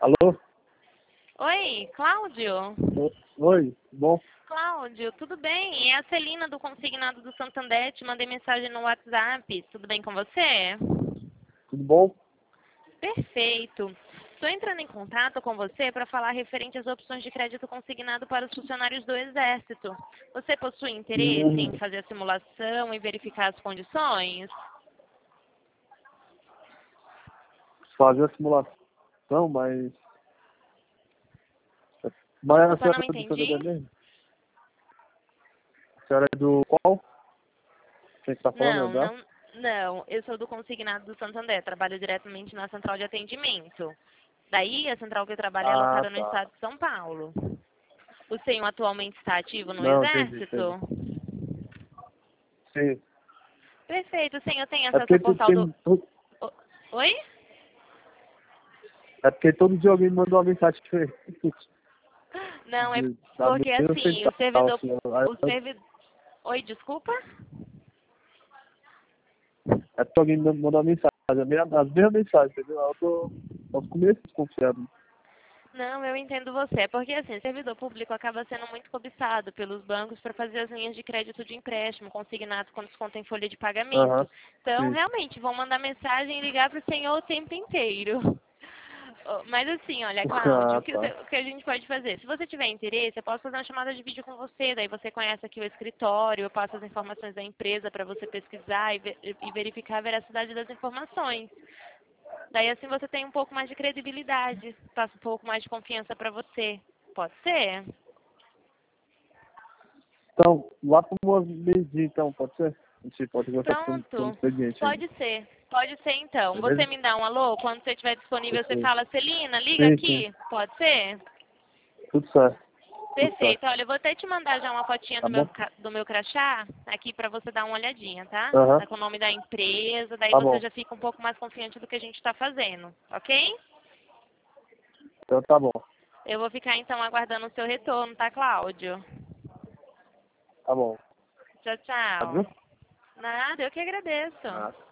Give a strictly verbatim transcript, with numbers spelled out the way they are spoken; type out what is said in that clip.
Alô? Oi, Cláudio? O- Oi, bom? Cláudio, tudo bem? É a Celina do Consignado do Santander. Te mandei mensagem no WhatsApp. Tudo bem com você? Tudo bom? Perfeito. Estou entrando em contato com você para falar referente às opções de crédito consignado para os funcionários do Exército. Você possui interesse Hum, em fazer a simulação e verificar as condições? fazer a simulação, mas... Mas a Desculpa, senhora não é do Santander entendi. mesmo? A senhora é do qual? Quem está falando é Não, da? não, não. Eu sou do Consignado do Santander. Trabalho diretamente na central de atendimento. Daí, a central que eu trabalho é Ah, alocada no tá. estado de São Paulo. O senhor atualmente está ativo no Não, entendi, entendi. Exército? Sim. Perfeito. O senhor tem É acesso porque, ao tu- portal do... tem, tu- O- Oi? é porque todo dia alguém me mandou uma mensagem diferente. Não, é De, da porque mesma assim, o central, servidor... assim. Aí O eu- servidor... Oi, desculpa? É porque alguém me mandou uma mensagem, a mesma- as mesmas mensagens, entendeu? Aí eu tô aos começos desconfiado. Não, eu entendo você. É porque, assim, o servidor público acaba sendo muito cobiçado pelos bancos para fazer as linhas de crédito de empréstimo consignados com desconto em folha de Aham, pagamento. Então, sim. realmente, vão mandar mensagem e ligar para o senhor o tempo inteiro. Oh, mas assim, olha, Cláudio, Ah, o que, tá. você- o que a gente pode fazer? Se você tiver interesse, eu posso fazer uma chamada de vídeo com você, daí você conhece aqui o escritório, eu passo as informações da empresa para você pesquisar e, ver- e verificar a veracidade das informações. Daí assim você tem um pouco mais de credibilidade, passa um pouco mais de confiança para você. Pode ser? Então, lá para umas meio-dia, então, pode ser? A gente pode conversar pelo, pelo Pronto. expediente aí. Pode ser. Pode ser então. Você Beleza? me dá um alô? Quando você estiver disponível, você Perfeito. fala, Celina, liga Sim, sim. aqui. Pode ser? Tudo certo. Tudo Perfeito. certo. Olha, eu vou até te mandar já uma fotinha Tá do meu, bom? ca- do meu crachá aqui para você dar uma olhadinha, tá? Aham. Tá com o nome da empresa, daí Tá você bom. já fica um pouco mais confiante do que a gente está fazendo, ok? Então tá bom. Eu vou ficar então aguardando o seu retorno, tá, Cláudio? Tá bom. Tchau, Tá, viu? tchau. Nada, eu que agradeço. Ah,